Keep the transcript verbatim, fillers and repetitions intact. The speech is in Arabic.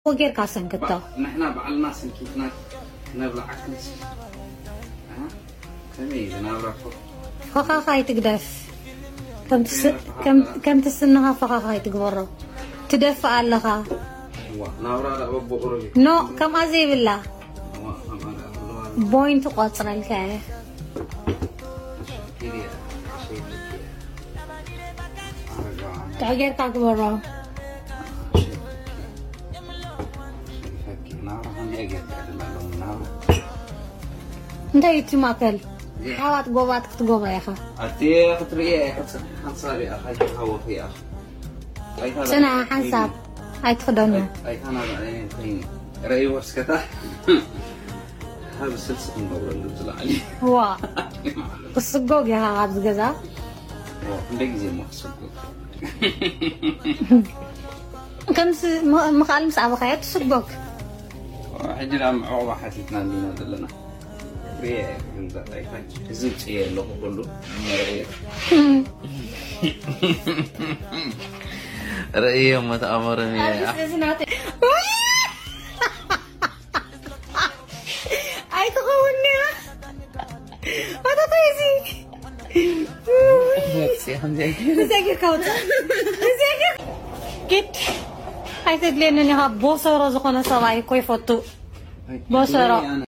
وغير كاسن كتو نحنا بعلنا سنكيتنا نبلع عكنس ها تميز نابرفو فخاخاي تقدف كم تس كم كم تسنها فخاخاي تقبره تدفع لها نابرا لا بابو قربي نو كم ازي بالله بوينت قصر الكاي تغير كاكبره انت يتي ماكل حوات قوبات كتقوبا يا اخا اتي خطريه حنصاري اخي هو في اخ سنة حنصاب هاي تخدوني اي انا بعدين فيني راي وسكتا هذا السلسله مدور اللي طلع عليه هو الصقوق يا اخا غابز غزا هو عندك زي ما الصقوق كم مخالم صعب خيات الصقوق حجر عم عوض حسيتنا لنا دلنا ريه انت اي حاجه زيت هي اللي كله ريه ريه ما تامرني يا اي تخوني هذا طيزي نفسي هم زي زي كوتا زي كيت هاي تدلين اني ها بوسورة زخونة صباحي كوي فوتو بوسورة